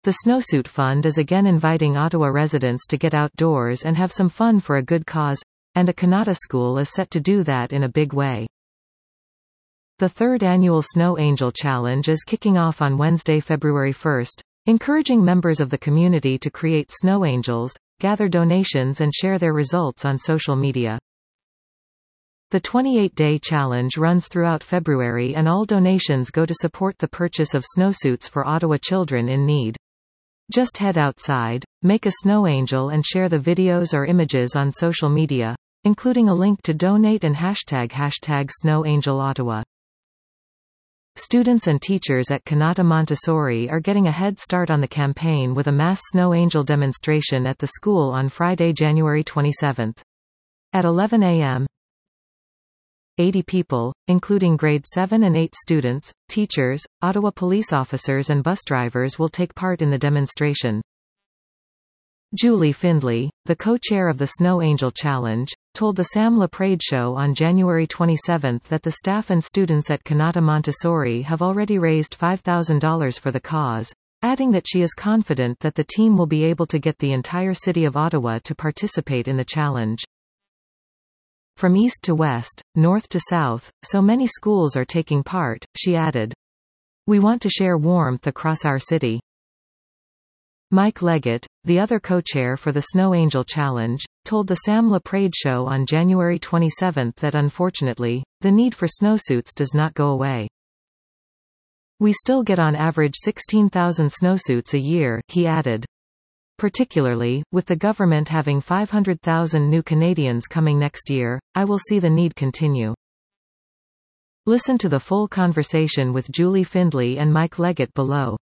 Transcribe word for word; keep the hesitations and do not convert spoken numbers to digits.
The Snowsuit Fund is again inviting Ottawa residents to get outdoors and have some fun for a good cause, and a Kanata school is set to do that in a big way. The third annual Snow Angel Challenge is kicking off on Wednesday, February first, encouraging members of the community to create snow angels, gather donations and share their results on social media. The twenty-eight day challenge runs throughout February and all donations go to support the purchase of snowsuits for Ottawa children in need. Just head outside, make a snow angel and share the videos or images on social media, including a link to donate and hashtag hashtag Snow Angel Ottawa. Students and teachers at Kanata Montessori are getting a head start on the campaign with a mass snow angel demonstration at the school on Friday, January twenty-seventh. At eleven a m, eighty people, including grade seven and eight students, teachers, Ottawa police officers and bus drivers will take part in the demonstration. Julie Findlay, the co-chair of the Snow Angel Challenge, told the Sam LaPrade Show on January twenty-seventh that the staff and students at Kanata Montessori have already raised five thousand dollars for the cause, adding that she is confident that the team will be able to get the entire city of Ottawa to participate in the challenge. From east to west, north to south, so many schools are taking part, she added. We want to share warmth across our city. Mike Leggett, the other co-chair for the Snow Angel Challenge, told the Sam LaPrade Show on January twenty-seventh that unfortunately, the need for snowsuits does not go away. We still get on average sixteen thousand snowsuits a year, he added. Particularly, with the government having five hundred thousand new Canadians coming next year, I will see the need continue. Listen to the full conversation with Julie Findlay and Mike Leggett below.